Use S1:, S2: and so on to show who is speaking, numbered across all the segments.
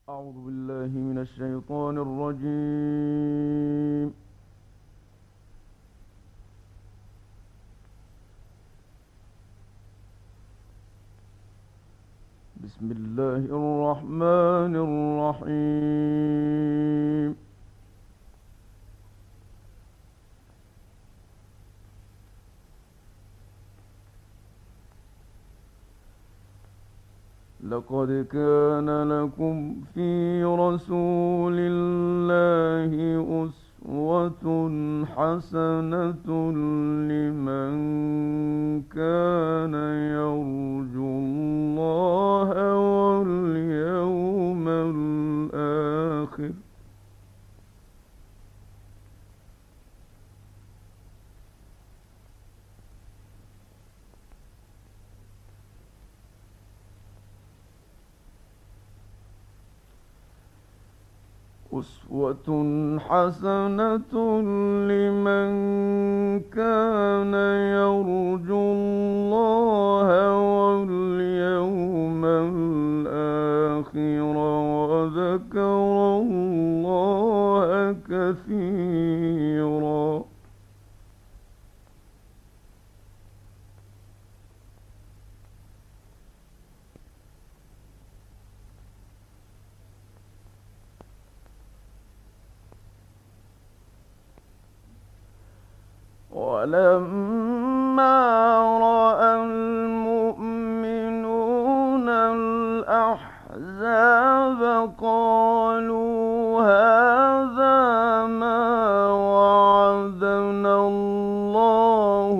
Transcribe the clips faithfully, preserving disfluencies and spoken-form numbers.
S1: أعوذ بالله من الشيطان الرجيم. بسم الله الرحمن الرحيم. لقد كان لكم في رسول الله أسوة حسنة لمن كان يرجو الله واليوم الآخر أسوة حسنة لمن كان يرجو الله واليوم الآخر وذكر الله كثيرا. ولما رأى المؤمنون الأحزاب قالوا هذا ما وعدنا الله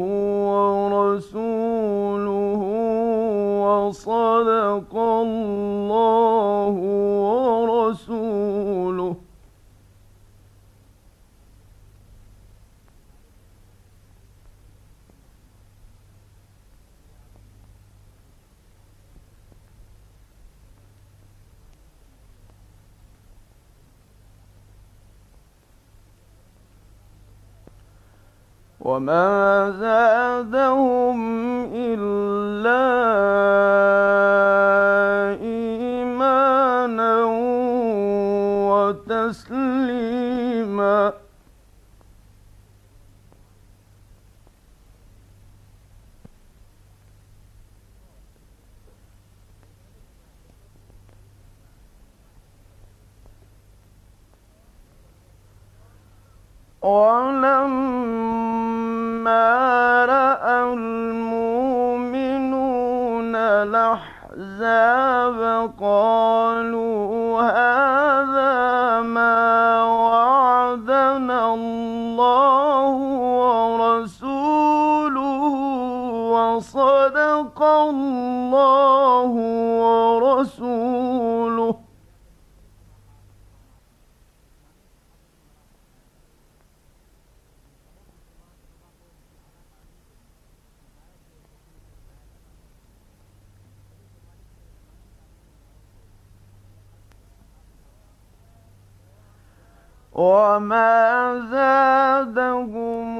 S1: ورسوله وصدق الله ورسوله. وما زادهم إلا إيمانا وتسليما. ولما رأى المؤمنون الأحزاب قالوا هذا ما وعدنا الله ورسوله وصدق الله ورسوله. وما زادهم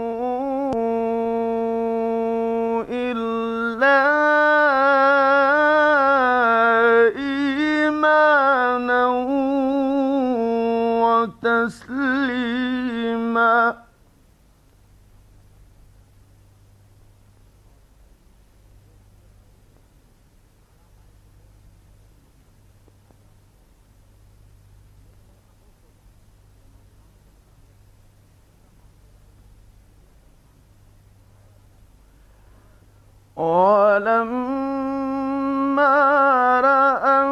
S1: إلا إيمانا وتسليما. ولما رأى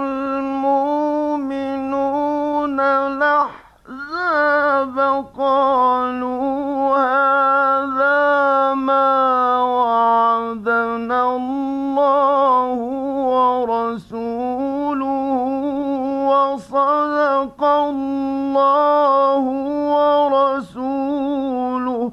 S1: المؤمنون الأحزاب قالوا هذا ما وعدنا الله ورسوله وصدق الله ورسوله.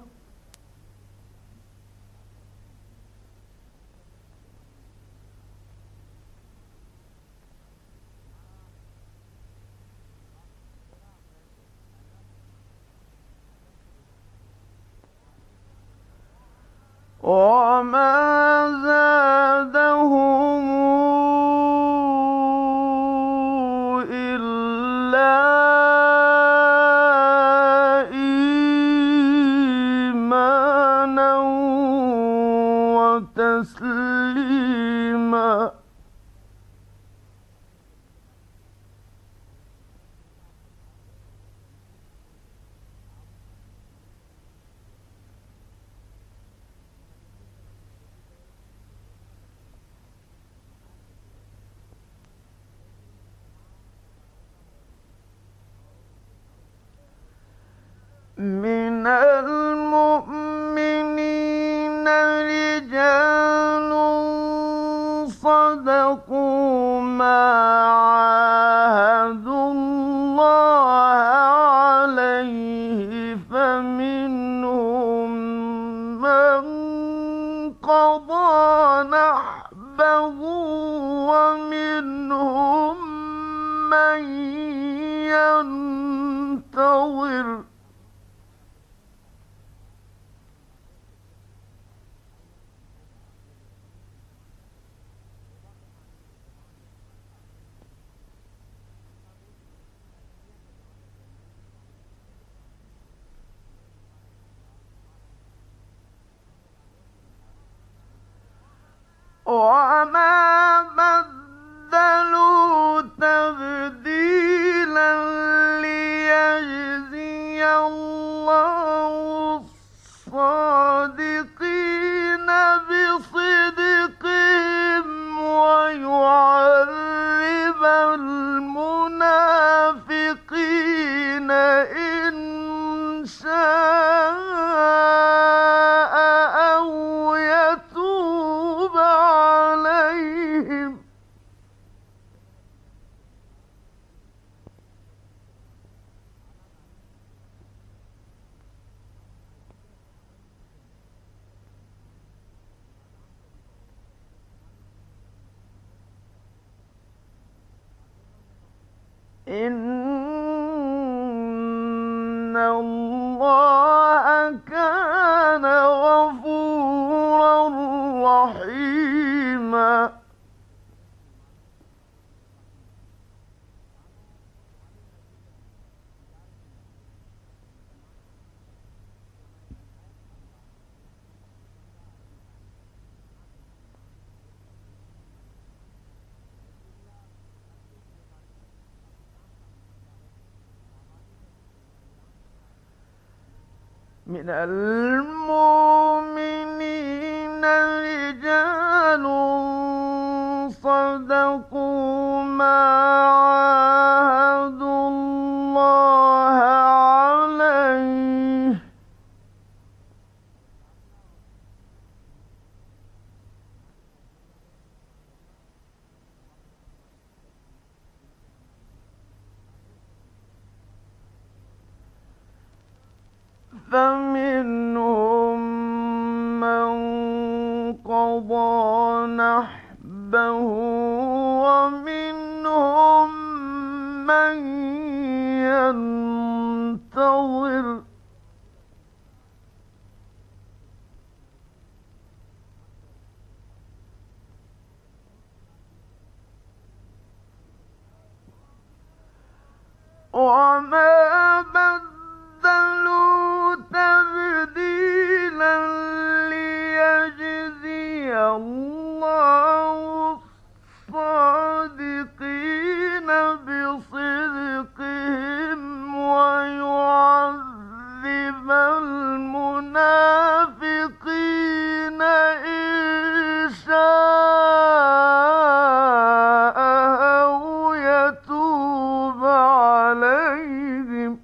S1: وما زادهم إلا بالله إيمانا وتسليما. من المؤمنين رجال صدقوا ما عاهدوا الله عليه، فمنهم من قضى نحبه ومنهم من ينتظر. وما بدلوا تبديلا ليجزي الله الصادقين بصدقهم ويعذب المنافقين إن شاء أو يتوب عليهم. إن الله كان غفورا رحيما. من المؤمنين رجال صدقوا ما عاهدوا الله عليه، فمنهم من قضى نحبه ومنهم من ينتظر. وما بدلوا تبديلا ليجزي الله الصادقين بصدقهم ويعذب المنافقين إن شاء أو يتوب عليهم.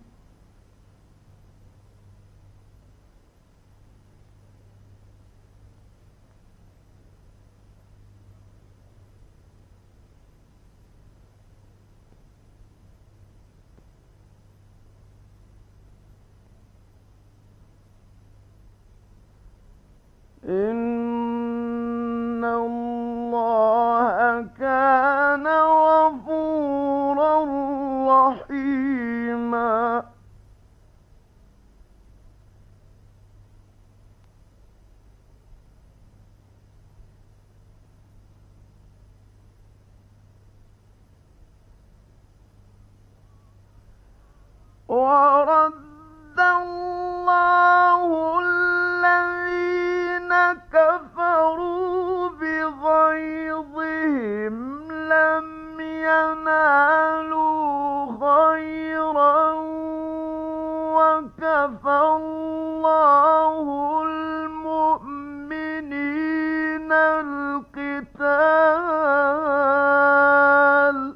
S1: إن الله كان غفورا رحيما. كفى الله المؤمنين القتال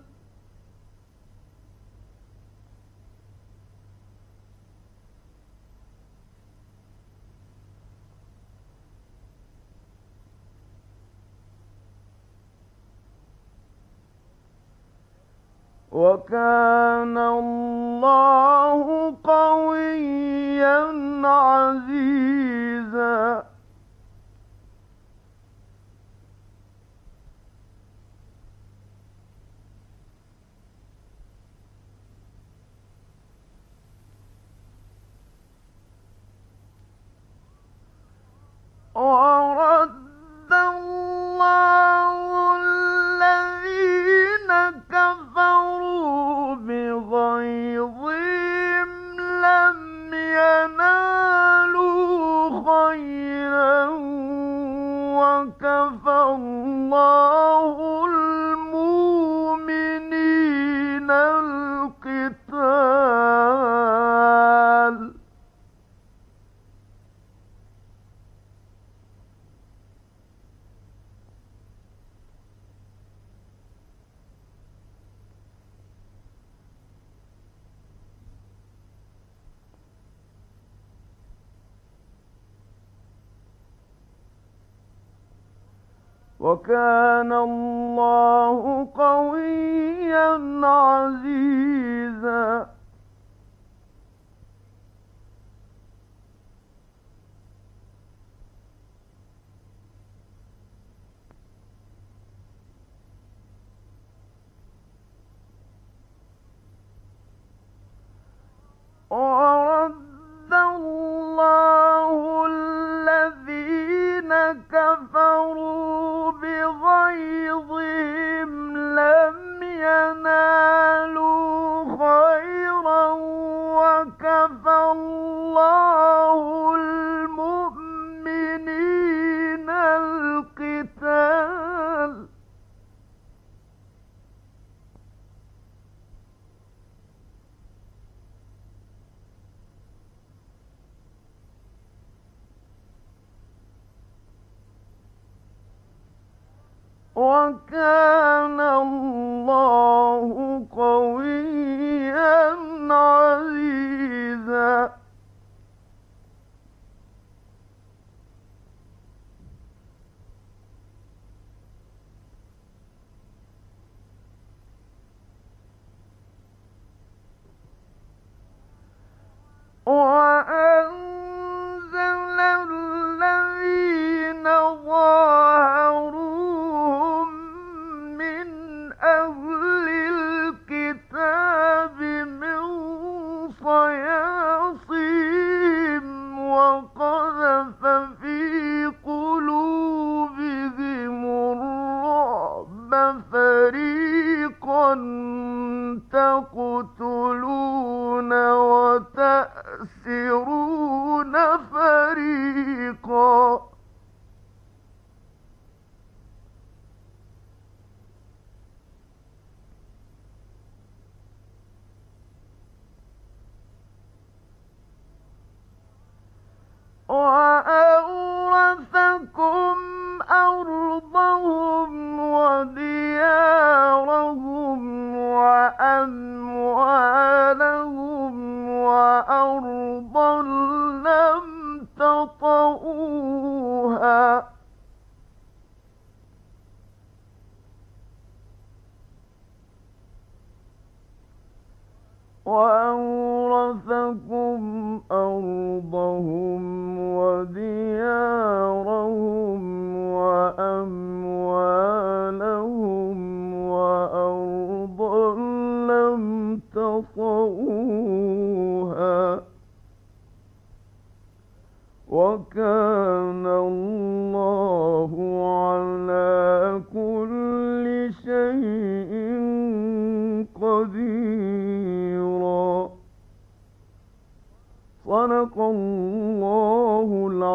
S1: وكان الله قويا عزيزا. ورد الله الذين كفروا بغيظهم لم ينالوا خيرا وكفى الله المؤمنين القتال وكان الله قويا عزيزا. ورد الله الذين كفروا بغيظهم لم ينالوا خيرا وكفى الله المؤمنين القتال وكان الله قويا عزيزا. وأنزل الذين ظاهروهم من أهل الكتاب من صياصيهم وقذف في قلوبهم الرعب فريقا تقتلون وتأسرون فريقا وأورثكم أرضهم وديارهم وأموالهم وأرضا لم تطئوها وأورثكم أرضهم وديارهم وأموالهم وأرضا لم تطئوها وكان الله على كل شيء قديرا. صدق الله العظيم.